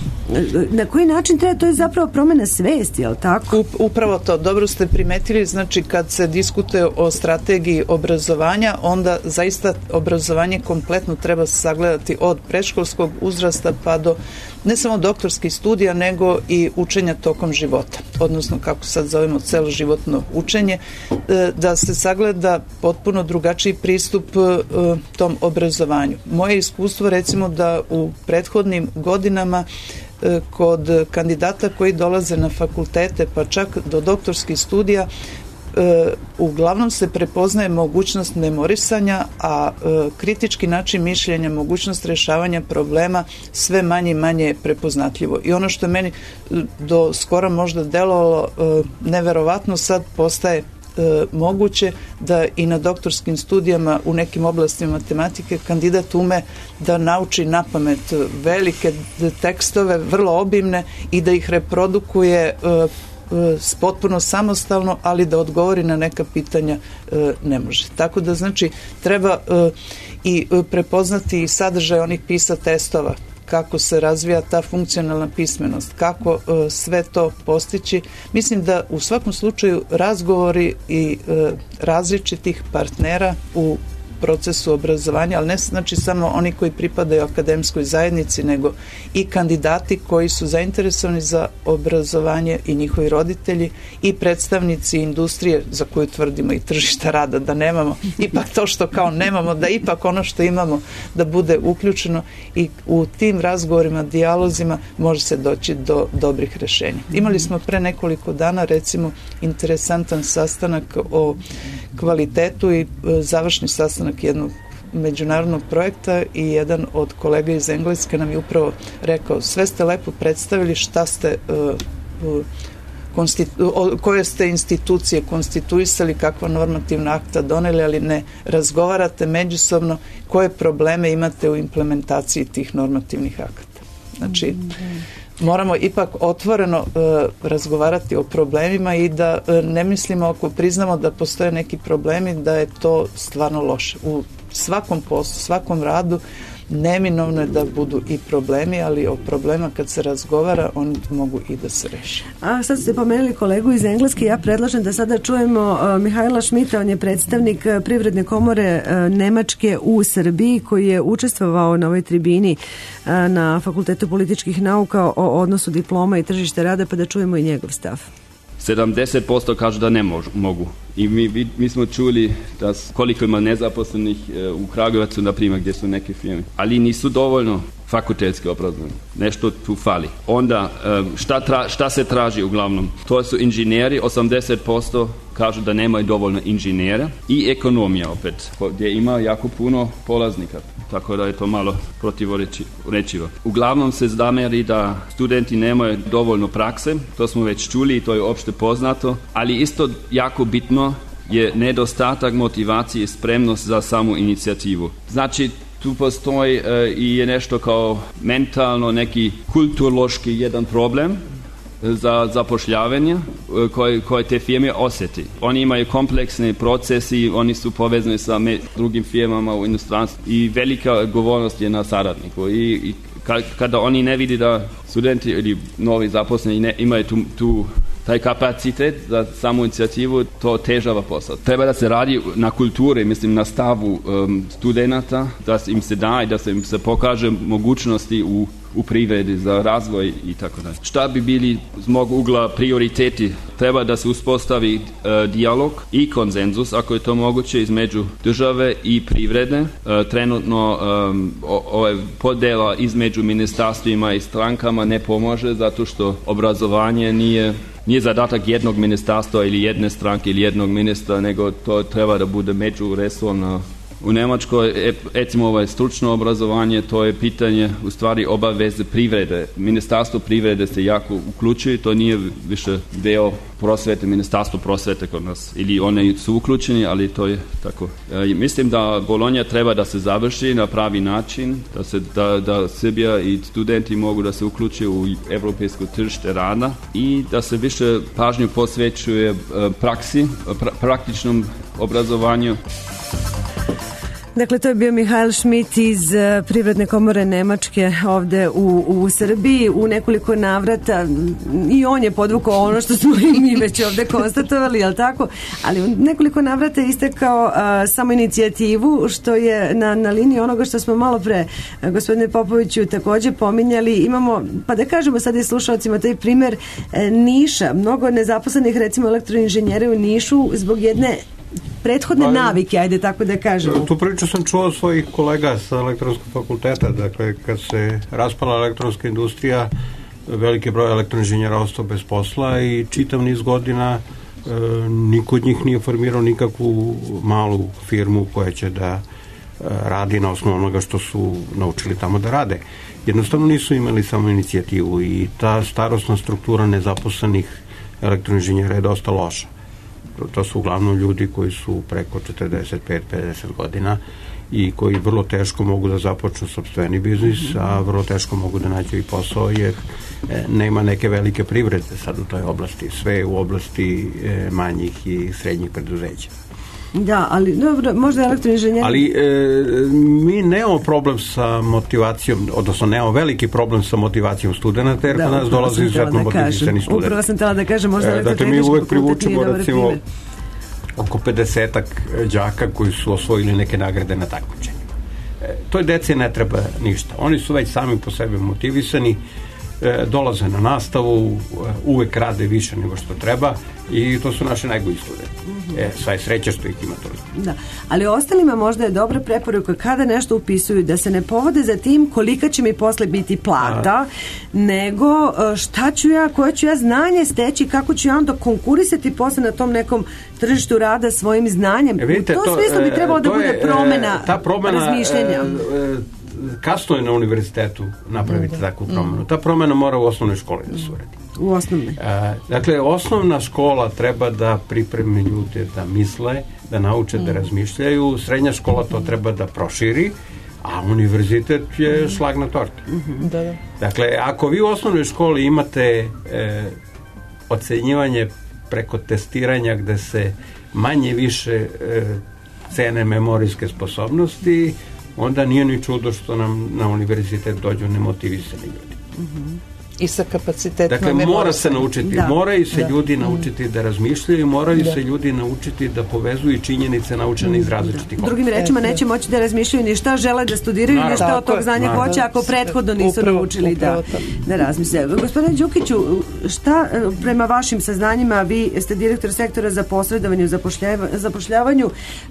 Na koji način treba, to je zapravo promjena svesti, je li tako? Upravo to, dobro ste primetili, znači kad se diskutuje o strategiji obrazovanja, onda zaista obrazovanje kompletno treba sagledati od predškolskog uzrasta pa do ne samo doktorskih studija, nego i učenja tokom života, odnosno kako sad zovemo celoživotno učenje, da se sagleda potpuno drugačiji pristup tom obrazovanju. Moje iskustvo, recimo, da u prethodnim godinama kod kandidata koji dolaze na fakultete, pa čak do doktorskih studija, uglavnom se prepoznaje mogućnost memorisanja, a kritički način mišljenja, mogućnost rešavanja problema sve manje i manje prepoznatljivo. I ono što je meni do skora možda delovalo neverovatno, sad postaje moguće da i na doktorskim studijama u nekim oblastima matematike kandidat ume da nauči napamet velike tekstove, vrlo obimne, i da ih reprodukuje potpuno samostalno, ali da odgovori na neka pitanja ne može. Tako da, znači, treba i prepoznati i sadržaj onih PISA testova, kako se razvija ta funkcionalna pismenost, kako e, sve to postići. Mislim da u svakom slučaju razgovori i e, različitih partnera u procesu obrazovanja, ali ne znači samo oni koji pripadaju akademskoj zajednici, nego i kandidati koji su zainteresovani za obrazovanje i njihovi roditelji i predstavnici industrije za koju tvrdimo i tržišta rada da nemamo, ipak to što kao nemamo, da ipak ono što imamo da bude uključeno, i u tim razgovorima, dijalozima može se doći do dobrih rešenja. Imali smo pre nekoliko dana, recimo, interesantan sastanak o kvalitetu i završni sastanak jednog međunarodnog projekta, i jedan od kolega iz Engleske nam je upravo rekao: sve ste lepo predstavili, šta ste uh, uh, konstitu- koje ste institucije konstituisali, kakva normativna akta doneli, ali ne razgovarate međusobno koje probleme imate u implementaciji tih normativnih akata. Znači, moramo ipak otvoreno uh, razgovarati o problemima i da uh, ne mislimo, ako priznamo da postoje neki problemi, da je to stvarno loše. U svakom poslu, svakom radu neminovno je da budu i problemi, ali o problema kad se razgovara, oni mogu i da se reši. A sad ste pomenuli kolegu iz Engleske, ja predlažem da sada čujemo uh, Mihajla Šmita, on je predstavnik uh, Privredne komore uh, Nemačke u Srbiji, koji je učestvovao na ovoj tribini uh, na Fakultetu političkih nauka o odnosu diploma i tržišta rada, pa da čujemo i njegov stav. sedamdeset posto kažu da ne mož, mogu. I mi, mi smo čuli da koliko ima nezaposlenih e, u Kragujevcu, na primjer, gdje su neke firme. Ali nisu dovoljno fakultetski obrazovani. Nešto tu fali. Onda, e, šta, tra, šta se traži uglavnom? To su inženjeri, osamdeset posto kažu da nemaju dovoljno inženjera, i ekonomija opet, gdje ima jako puno polaznika. Tako da je to malo protivrečivo. Uglavnom se zamjeri da studenti nemaju dovoljno prakse, to smo već čuli i to je opšte poznato, ali isto jako bitno je nedostatak motivacije i spremnost za samu inicijativu. Znači, tu postoji e, i je nešto kao mentalno, neki kulturološki jedan problem za zapošljavanje koje, koje te firme osjeti. Oni imaju kompleksne procesi, oni su povezani sa me, drugim firmama u inostranstvu i velika odgovornost je na saradniku. I, i kada oni ne vidi da studenti ili novi zaposleni ne imaju tu, tu taj kapacitet za samu inicijativu, to težava posao. Treba da se radi na kulturi, mislim na stavu um, studenata, da im se da i da se im se pokaže mogućnosti u, u privredi, za razvoj i tako dalje. Šta bi bili z mog ugla prioriteti? Treba da se uspostavi e, dijalog i konsenzus, ako je to moguće, između države i privrede. E, trenutno e, ove podela između ministarstvima i strankama ne pomože, zato što obrazovanje nije nije zadatak jednog ministarstva ili jedne stranke ili jednog ministra, nego to treba da bude međuresorno. U Njemačkoj, recimo ovo je stručno obrazovanje, to je pitanje u stvari obaveze privrede. Ministarstvo privrede se jako uključuje, to nije više deo prosvete, ministarstvo prosvete kod nas. Ili one su uključeni, ali to je tako. E, mislim da Bolonja treba da se završi na pravi način, da, se, da, da Srbija i studenti mogu da se uključe u evropejsko tržište rada i da se više pažnju posvećuje praksi, pra, praktičnom obrazovanju. Dakle, to je bio Mihael Schmidt iz Privredne komore Nemačke ovde u, u Srbiji. U nekoliko navrata i on je podvukao ono što smo i mi već ovde konstatovali, jel tako? Ali u nekoliko navrata je istakao a, samo inicijativu, što je na, na liniji onoga što smo malo pre, a, gospodine Popoviću, takođe pominjali. Imamo, pa da kažemo sad i slušalcima, taj primer e, Niša. Mnogo nezaposlenih, recimo elektroinženjere u Nišu zbog jedne prethodne navike, ajde tako da kažemo. Tu priču sam čuo svojih kolega sa elektronskog fakulteta, dakle kad se raspala elektronska industrija, veliki broj elektroinženjera ostao bez posla i čitav niz godina e, niko od njih nije formirao nikakvu malu firmu koja će da e, radi na osnovu onoga što su naučili tamo da rade. Jednostavno nisu imali samo inicijativu i ta starosna struktura nezaposlenih elektroinženjera je dosta loša. To su uglavnom ljudi koji su preko četrdeset pet pedeset godina i koji vrlo teško mogu da započnu sopstveni biznis, a vrlo teško mogu da nađu i posao jer e, nema neke velike privrede sad u toj oblasti, sve u oblasti e, manjih i srednjih preduzeća. Da, ali dobro, možda elektroinženjer... Ali e, mi nemamo problem sa motivacijom, odnosno nemamo veliki problem sa motivacijom studenta, jer da, kod nas dolazi izuzetno motivisani student. Upravo sam tela da kažem, možda e, dakle, mi uvek privučemo, recimo, oko pedesetak đaka koji su osvojili neke nagrade na takmičenju. E, toj deci ne treba ništa. Oni su već sami po sebi motivisani, e, dolaze na nastavu, uvek rade više nego što treba i to su naši najbolji studenti. E, sva je sreća što ih ima toliko. Da, ali ostalima možda je dobra preporuka kada nešto upisuju da se ne povode za tim kolika će mi posle biti plata, a, nego šta ću ja, koje ću ja znanje steći, kako ću ja onda konkurisati posle na tom nekom tržištu rada svojim znanjem. E, vidite, u tom to, smislu bi trebalo da bude je, promena, ta promena razmišljenja. E, e, kasno je na univerzitetu napraviti da, da. takvu promenu. Ta promena mora u osnovnoj školi da se uredi. U osnovnoj. E, dakle, osnovna škola treba da pripremi ljude da misle, da nauče mm. da razmišljaju, srednja škola to treba da proširi, a univerzitet je šlag na tortu. Mm-hmm. Da, da. Dakle, ako vi u osnovnoj školi imate e, ocenjivanje preko testiranja gde se manje više e, cene memorijske sposobnosti, onda nije ni čudo što nam na univerzitet dođu nemotivisani ljudi. Mm-hmm. I sa kapacitetom. Dakle, mora se naučiti, da. moraju se da. ljudi naučiti da razmišljaju, moraju da. se ljudi naučiti da povezuju činjenice naučene iz različitih. Da. Drugim rečima, neće moći da razmišljaju ni šta žele da studiraju, ni šta od tog znanja hoće, ako prethodno nisu upravo, naučili upravo da, da razmisle. Gospodine Đukiću, šta prema vašim saznanjima, vi ste direktor sektora za posredovanje u zapošljavanju,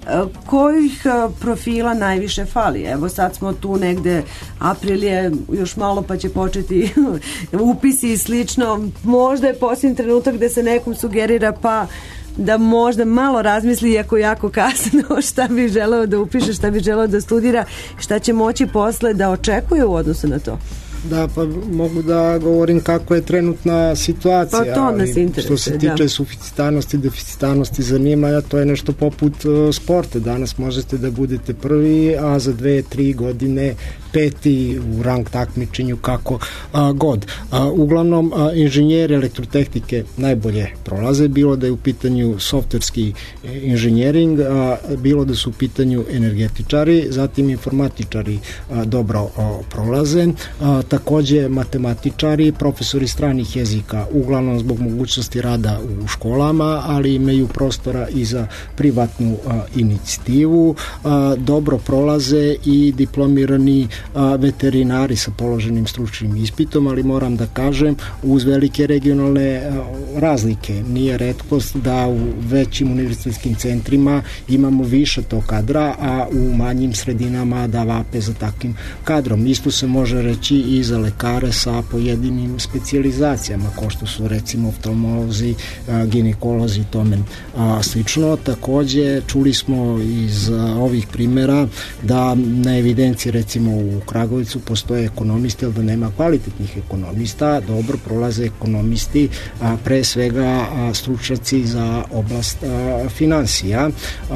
kojih profila najviše fali? Evo sad smo tu negde, april je još malo pa će početi upisi i slično, možda je posljednji trenutak gde se nekom sugerira pa da možda malo razmisli, iako jako kasno, šta bi želeo da upiše, šta bi želeo da studira, šta će moći posle da očekuje u odnosu na to. Da, pa mogu da govorim kako je trenutna situacija. Pa to nas interesuje, što se tiče da. suficitarnosti, deficitarnosti zanimanja, to je nešto poput uh, sporta. Danas možete da budete prvi, a za dve, tri godine peti u rang takmičenju kako a, god. A, uglavnom, a, inženjeri elektrotehnike najbolje prolaze, bilo da je u pitanju softverski inženjering, a, bilo da su u pitanju energetičari, zatim informatičari a, dobro a, prolaze. A, takođe matematičari, profesori stranih jezika, uglavnom zbog mogućnosti rada u školama, ali imaju prostora i za privatnu a, inicijativu. A, dobro prolaze i diplomirani a, veterinari sa položenim stručnim ispitom, ali moram da kažem, uz velike regionalne a, razlike. Nije retkost da u većim univerzitetskim centrima imamo više tog kadra, a u manjim sredinama da vape za takvim kadrom. Isto se može reći i za lekare sa pojedinim specijalizacijama, kao što su recimo oftalmolozi, ginekolozi i tome slično. Takođe, čuli smo iz ovih primjera da na evidenciji recimo u Kragujevcu postoje ekonomisti, ali da nema kvalitetnih ekonomista. Dobro prolaze ekonomisti, a pre svega stručnjaci za oblast finansija,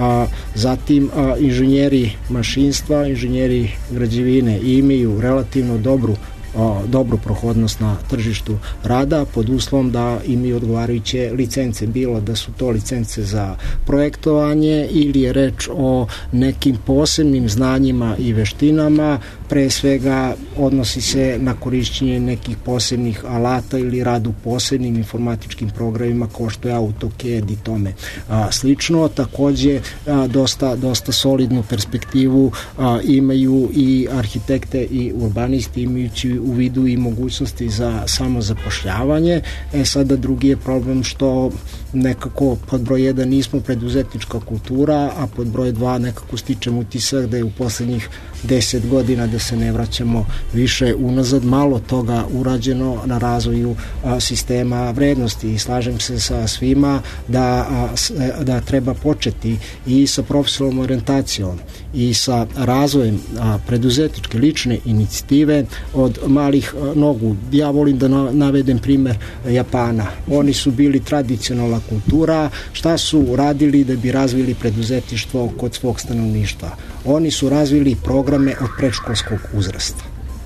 zatim inženjeri mašinstva, inženjeri građevine imaju relativno dobru O, dobru prohodnost na tržištu rada pod uslovom da imaju odgovarajuće licence, bilo da su to licence za projektovanje ili je reč o nekim posebnim znanjima i veštinama, pre svega odnosi se na korišćenje nekih posebnih alata ili rad u posebnim informatičkim programima kao što je AutoCAD i tome a, slično. Takođe a, dosta, dosta solidnu perspektivu a, imaju i arhitekte i urbanisti, imajući u vidu i mogućnosti za samozapošljavanje. E sada drugi je problem što nekako pod broj jedan nismo preduzetnička kultura, a pod broj dva nekako stičem utisak da je u poslednjih deset godina, da se ne vraćamo više unazad, malo toga urađeno na razvoju a, sistema vrednosti i slažem se sa svima da, a, da treba početi i sa profesionalnom orijentacijom i sa razvojem a, preduzetničke lične inicijative od malih a, nogu. Ja volim da na, navedem primer Japana. Oni su bili tradicionalna kultura. Šta su radili da bi razvili preduzetništvo kod svog stanovništva? Oni su razvili programe od predškolskog uzrasta.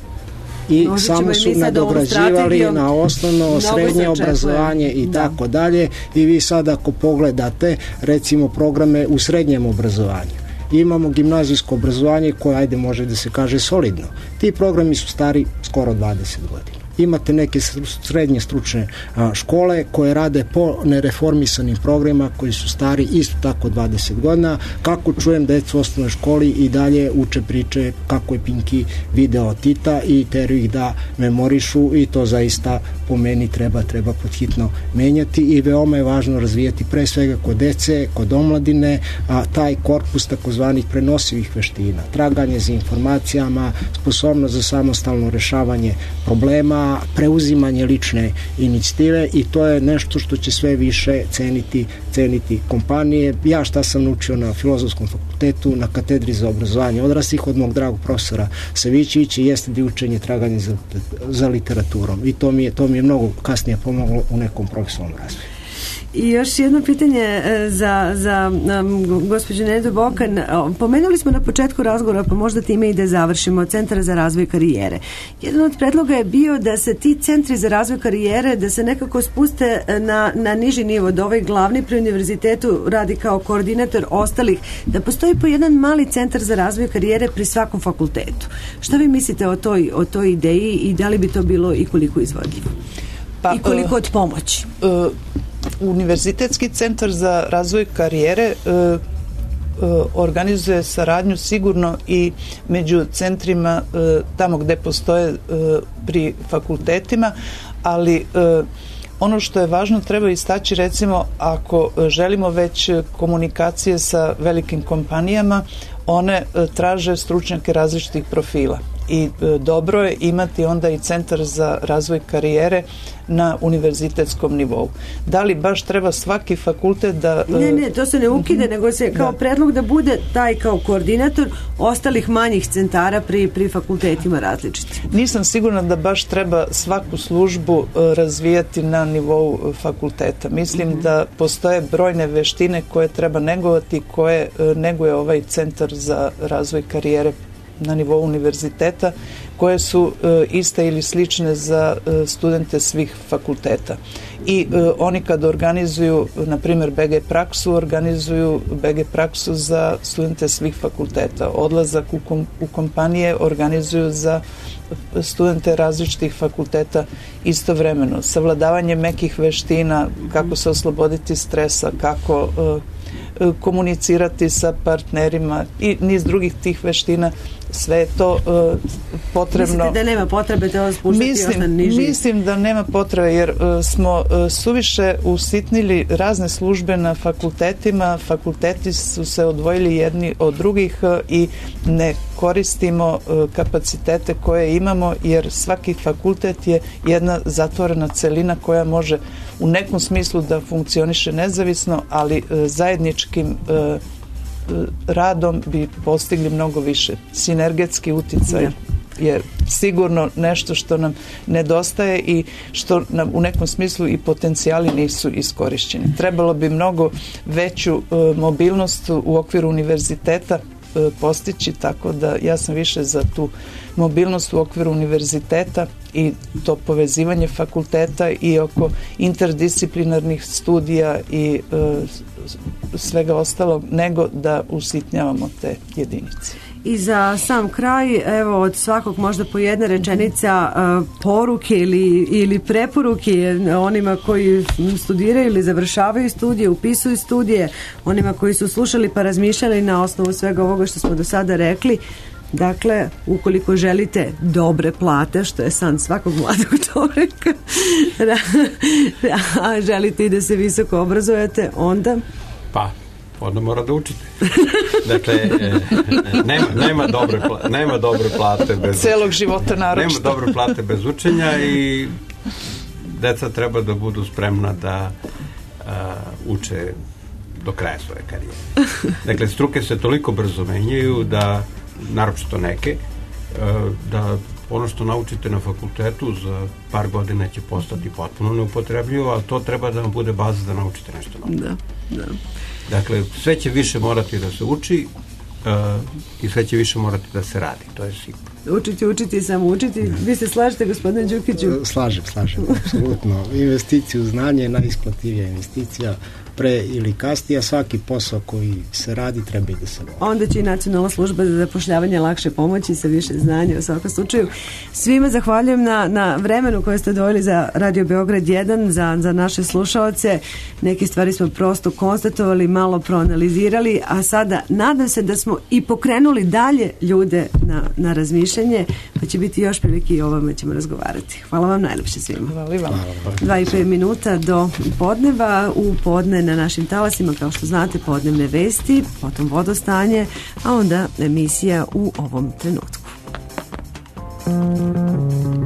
I Možda samo su nadograđivali na osnovno, srednje obrazovanje i da. tako dalje. I vi sad ako pogledate recimo programe u srednjem obrazovanju, imamo gimnazijsko obrazovanje koje, ajde, može da se kaže solidno. Ti programi su stari skoro dvadeset godina. Imate neke srednje stručne škole koje rade po nereformisanim programima koji su stari isto tako dvadeset godina. Kako čujem decu u osnovnoj školi i dalje uče priče kako je Pinki video Tita i teraju ih da memorišu i to zaista po meni treba, treba podhitno menjati i veoma je važno razvijati pre svega kod dece, kod omladine, a taj korpus takozvanih prenosivih veština, traganje za informacijama, sposobnost za samostalno rešavanje problema, preuzimanje lične inicijative i to je nešto što će sve više ceniti, ceniti kompanije. Ja šta sam naučio na Filozofskom fakultetu, na katedri za obrazovanje odraslih od mog dragog profesora Savićevića jeste da je učenje traganje za, za literaturom i to mi je, to mi je mnogo kasnije pomoglo u nekom profesionalnom razvoju. I još jedno pitanje za, za um, gospođu Nedu Bokan. Pomenuli smo na početku razgovora, pa možda time i da završimo, Centar za razvoj karijere. Jedan od predloga je bio da se ti centri za razvoj karijere, da se nekako spuste na, na niži nivo, da ovaj glavni pri univerzitetu radi kao koordinator ostalih, da postoji po jedan mali centar za razvoj karijere pri svakom fakultetu. Šta vi mislite o toj, o toj ideji i da li bi to bilo i koliko izvodljivo? Pa, I koliko od pomoći? Uh, Univerzitetski centar za razvoj karijere uh, uh, organizuje saradnju sigurno i među centrima uh, tamo gde postoje uh, pri fakultetima, ali uh, ono što je važno treba istaći, recimo ako želimo već komunikacije sa velikim kompanijama, one uh, traže stručnjake različitih profila i uh, dobro je imati onda i centar za razvoj karijere na univerzitetskom nivou. Da li baš treba svaki fakultet da... Ne, ne, to se ne ukide, uh-huh. nego se kao da. predlog da bude taj kao koordinator ostalih manjih centara pri, pri fakultetima različiti. Nisam sigurna da baš treba svaku službu uh, razvijati na nivou uh, fakulteta. Mislim uh-huh. da postoje brojne veštine koje treba negovati, koje uh, neguje ovaj centar za razvoj karijere na nivou univerziteta koje su e, iste ili slične za e, studente svih fakulteta. I e, oni kad organizuju, na primjer, B G praksu, organizuju B G praksu za studente svih fakulteta. Odlazak u, kom, u kompanije organizuju za studente različitih fakulteta istovremeno. Savladavanje mekih veština, kako se osloboditi stresa, kako e, komunicirati sa partnerima i niz drugih tih veština, sve je to uh, potrebno. Mislite da nema potrebe da vas spuštati još na niži? Mislim da nema potrebe jer uh, smo uh, suviše usitnili razne službe na fakultetima. Fakulteti su se odvojili jedni od drugih uh, i ne koristimo uh, kapacitete koje imamo jer svaki fakultet je jedna zatvorena celina koja može u nekom smislu da funkcioniše nezavisno, ali uh, zajedničkim uh, radom bi postigli mnogo više. Sinergetski uticaj je sigurno nešto što nam nedostaje i što nam u nekom smislu i potencijali nisu iskorišćeni. Trebalo bi mnogo veću uh, mobilnost u okviru univerziteta uh, postići, tako da ja sam više za tu mobilnost u okviru univerziteta i to povezivanje fakulteta i oko interdisciplinarnih studija i uh, svega ostalog, nego da usitnjavamo te jedinice. I za sam kraj, evo, od svakog možda po jedna rečenica uh, poruke ili, ili preporuke onima koji studiraju ili završavaju studije, upisuju studije, onima koji su slušali pa razmišljali na osnovu svega ovoga što smo do sada rekli. Dakle, ukoliko želite dobre plate, što je san svakog mladog čovjeka, a želite i da se visoko obrazujete, onda... Pa, onda mora da učite. Dakle, e, nema, nema, dobre plate, nema dobre plate bez... Celog života naročito. Nema dobre plate bez učenja i deca treba da budu spremna da a, uče do kraja svoje karijere. Dakle, struke se toliko brzo menjaju da naročito neke, da ono što naučite na fakultetu za par godina će postati potpuno neupotrebljivo, a to treba da vam bude baza da naučite nešto novo. Da, da. Dakle, sve će više morati da se uči uh, i sve će više morati da se radi, to je sigurno. Učiti, učiti i samo učiti. Vi se slažete, gospodine Đukiću? Slažem, slažem, apsolutno. Investiciju u znanje je najisplativija investicija pre ili kasnije, svaki posao koji se radi treba i da se voli. Onda će i Nacionalna služba za zapošljavanje lakše pomoći sa više znanja u svakom slučaju. Svima zahvaljujem na, na vremenu koje ste odvojili za Radio Beograd jedan, za, za naše slušaoce. Neke stvari smo prosto konstatovali, malo proanalizirali, a sada nadam se da smo i pokrenuli dalje ljude na, na razmišljanje, pa će biti još prilike i o ovome ćemo razgovarati. Hvala vam najlepše svima. Hvala vam. Dva i pet minuta do podneva. U podne na našim talasima, kao što znate, podnevne vesti, potom vodostanje, a onda emisija u ovom trenutku.